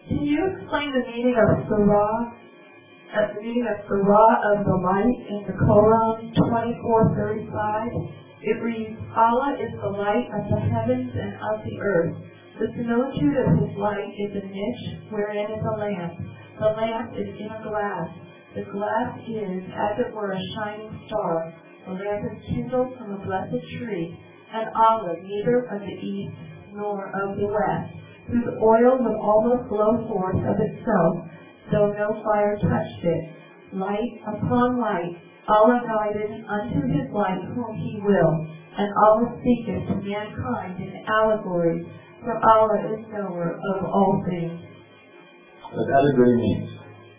Can you explain the meaning of Surah? The meaning of Surah of the light in the Quran 24:35? It reads, Allah is the light of the heavens and of the earth. The similitude of his light is a niche wherein is a lamp. The lamp is in a glass. The glass is, as it were, a shining star. The lamp is kindled from a blessed tree, an olive neither of the east nor of the west, whose oil would almost glow forth of itself, though no fire touched it. Light upon light, Allah guided unto his light whom he will, and Allah speaketh to mankind in allegories, for Allah is knower of all things. What allegory means?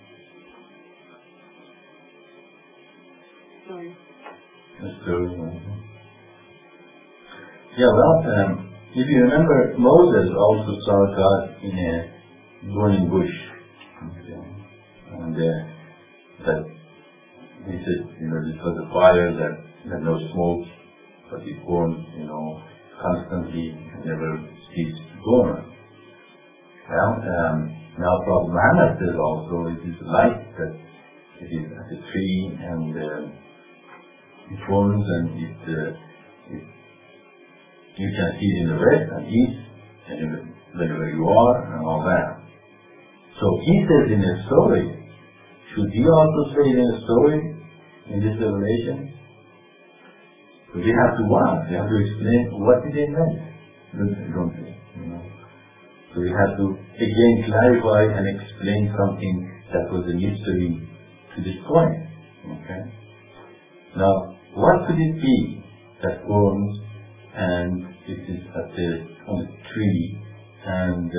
Sorry. Yeah, well, if you remember, Moses also saw God in a burning bush. Okay. And that he said, this was a fire that had no smoke, but it burned, constantly and never ceased to burn. Well, now Prophet Muhammad says also it is light that it is at a tree and it burns and you can see it in the west and east and wherever you are and all that. So he says in a story, should he also say it in a story in this revelation? So we have to explain what did they mean, don't we? So we have to again clarify and explain something that was a mystery to this point. Okay? Now, what could it be that burns and it is on a tree and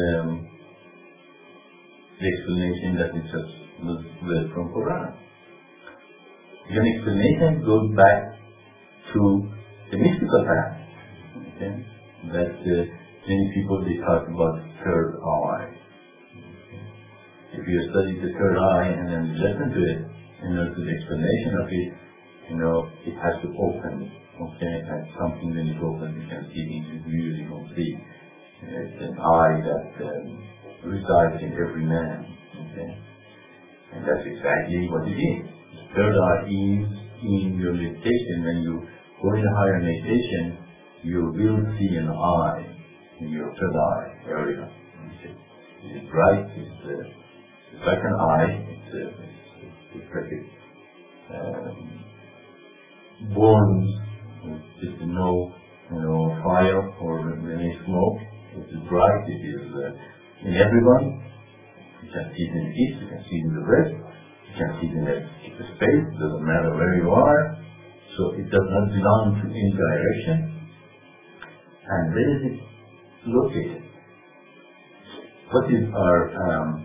the explanation that it just was read from Quran? The explanation goes back to the mystical path. Okay? That many people they talk about third eye. Okay? If you study the third eye and then listen to it, to the explanation of it, it has to open. Okay, and something when it opens, you can see things you usually don't see. It's an eye that resides in every man. Okay, and that's exactly what it is. The third eye is in your meditation. When you go in a higher meditation, you will see an eye in your third eye area. It's bright. It's like an eye. It's like it burns. Just no, fire or any smoke. It is bright. It is in everyone. You can see it in the east. You can see it in the west. You can see it in the space. It doesn't matter where you are. So it does not belong to any direction. And where is it located? What is our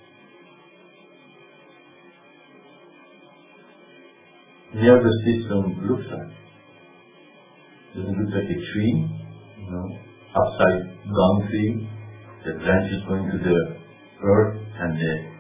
nervous system looks like? Does it look like a tree, upside down tree, the branches going to the earth and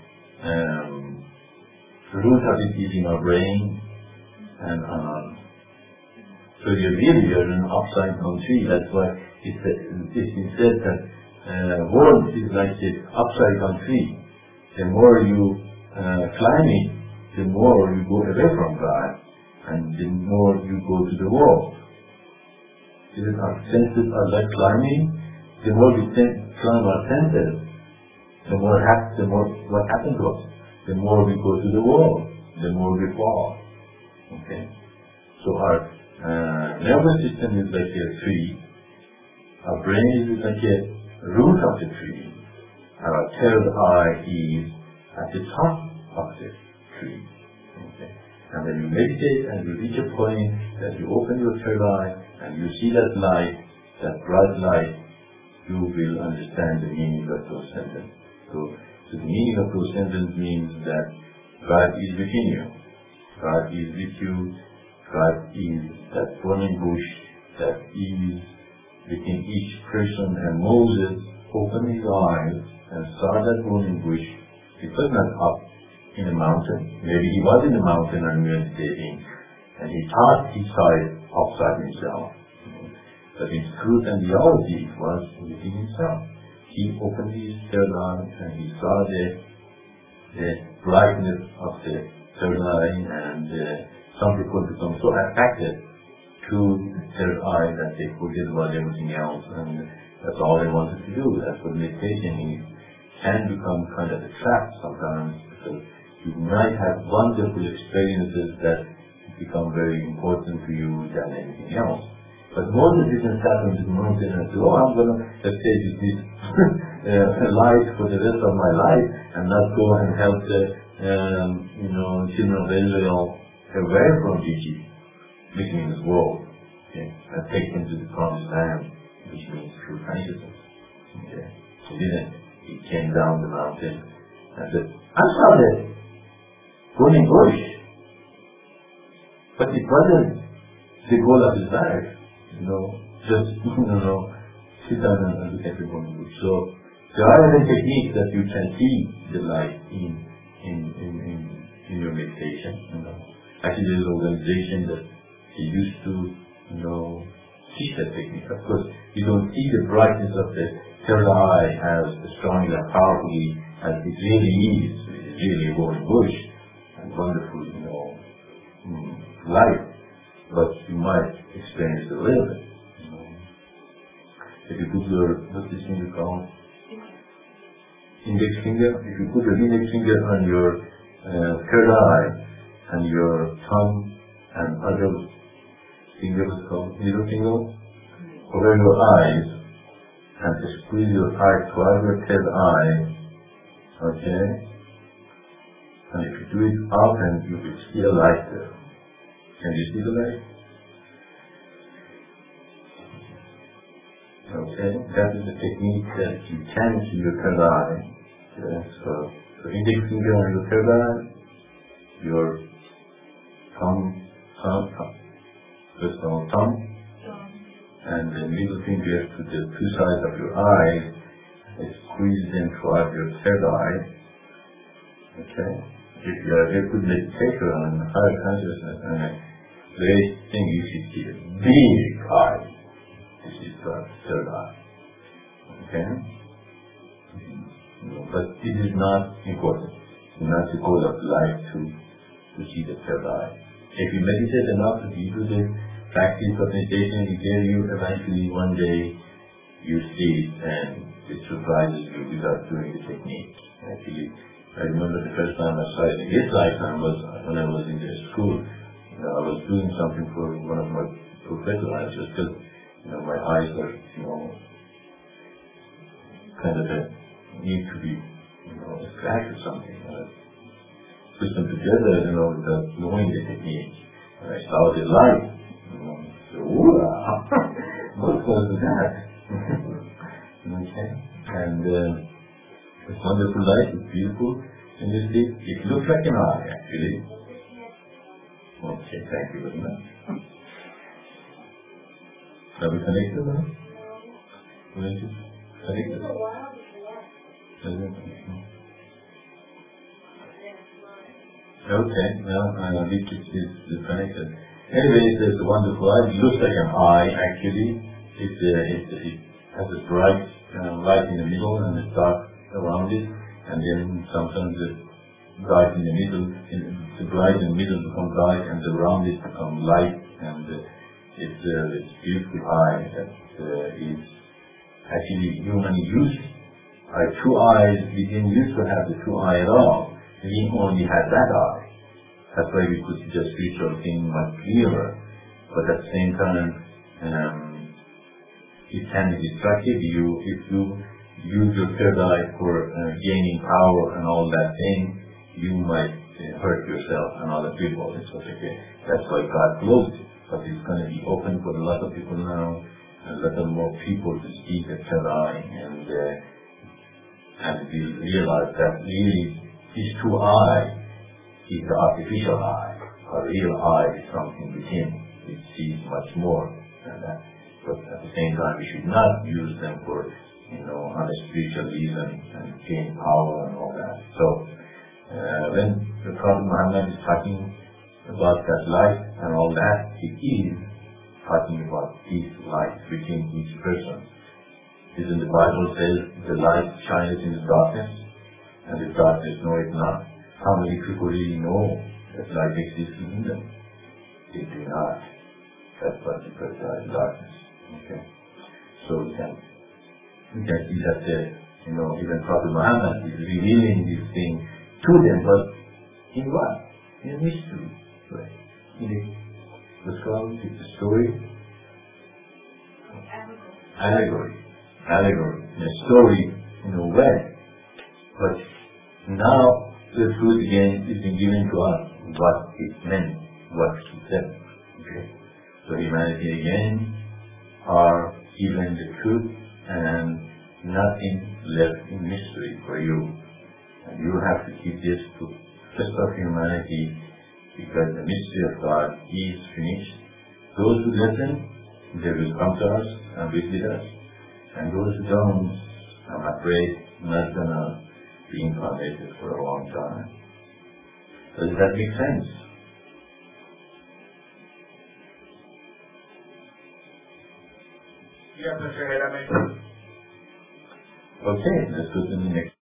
the root of it is in our brain and so you're an upside down tree. That's why it's said that world is like an upside down tree. The more you climb it, the more you go away from God and the more you go to the world. Our senses are like climbing. The more we climb our senses, the more what happens to us. The more we go to the world, the more we fall. Okay. So our nervous system is like a tree. Our brain is like a root of the tree. Our third eye is at the top of the tree. Okay. And when you meditate and you reach a point that you open your third eye and you see that light, that bright light, you will understand the meaning of those sentences. So the meaning of those sentences means that God is within you. God is with you. God is that burning bush that is within each person. And Moses opened his eyes and saw that burning bush. It was not up in a mountain. Maybe he was in the mountain and meditating, and he thought he saw it outside himself. But in truth and reality, it was within himself. he opened his third eye and he saw the brightness of the third eye, and some people become so attracted to the third eye that they forget about everything else, and that's all they wanted to do. That's what meditation is. Can become kind of a trap sometimes, because you might have wonderful experiences that become very important to you than anything else. But Moses didn't start on this mountain and say, oh, I'm going to stay with this light for the rest of my life and not go and help the children of Israel away from Egypt, which means world, okay, and take them to the promised land, which means true consciousness. Okay. He didn't. He came down the mountain and said, I saw the burning bush, but it wasn't the goal of his life, just, sit down and look at the burning bush. So, there are other techniques that you can see the light in your meditation, Actually, there's an organization that they used to, teach that technique. Of course, you don't see the brightness of the third eye as strongly and powerfully as it really is. It is really a golden bush and wonderful, light. But you might experience it a little bit. If you put your, what's this finger called? Index finger. If you put your index finger on your third eye and your tongue and other fingers called middle finger over your eyes, and to squeeze your eye toward your third eye, okay? And if you do it often, you will see a light there. Can you see the light? Okay, that is the technique that you can see your third eye. Okay, so index finger on your third eye, your tongue, and the middle finger to the two sides of your eyes, and squeeze them toward your third eye. Okay? If you are a very good meditator on higher consciousness and a very thing, you should see a big eye. This is the third eye. Okay? But it is not important. It's not the goal of life to see the third eye. If you meditate enough, if you do the practice of meditation, you eventually one day you see it and it surprises you without doing the technique. Actually, I remember the first time I saw it in this lifetime was when I was in the school. I was doing something for one of my professors. I just felt, my eyes are, kind of need to be, scratched or something. Put them together, without knowing the technique. And I saw the light. So, what was that? Okay. And it's wonderful light, it's beautiful. And you see, it looks like an eye, actually. Okay, thank you very much. Are we connected now? Connected? Okay, well, I think it's connected. Anyway, it's wonderful eye. It looks like an eye, actually. It has a bright light in the middle and a dark around it, and then sometimes the bright in the middle, the bright in the middle become dark, and the round it become light, and it's a beautiful eye that is actually humanly used. Our two eyes, we didn't used to have the two eyes at all. We only had that eye. That's why we could see the spiritual thing much clearer. But at the same time, it can be destructive. If you use your third eye for gaining power and all that thing, you might hurt yourself and other people. It's okay. That's why God closed it. But it's going to be open for a lot of people now, and a lot more people to see the third eye, and we realize that really these two eyes is the artificial eye. A real eye is something within, which sees much more than that. But at the same time, we should not use them for, on a spiritual reason and gain power and all that. So, when the Prophet Muhammad is talking about that light and all that, he is talking about this light within each person. Isn't the Bible says the light shines in the darkness, and the darkness know it not? How many people really know that light exists in them? They do not. That's what the present darkness. Okay. So we can see that even Prophet Muhammad is revealing this thing to them, but in what? In a mystery way. What's called the story? Allegory. In a story, in a way. But now the truth again is being given to us, what it meant, what he said. Okay. So humanity again are given the truth and nothing left in mystery for you. And you have to keep this to just of humanity, because the mystery of God is finished. Those who listen, they will come to us and visit us. And those who don't, I'm afraid, not gonna be incarnated for a long time. Does that make sense? Yes, Mr. Head, that makes sense. Okay, let's go to the next.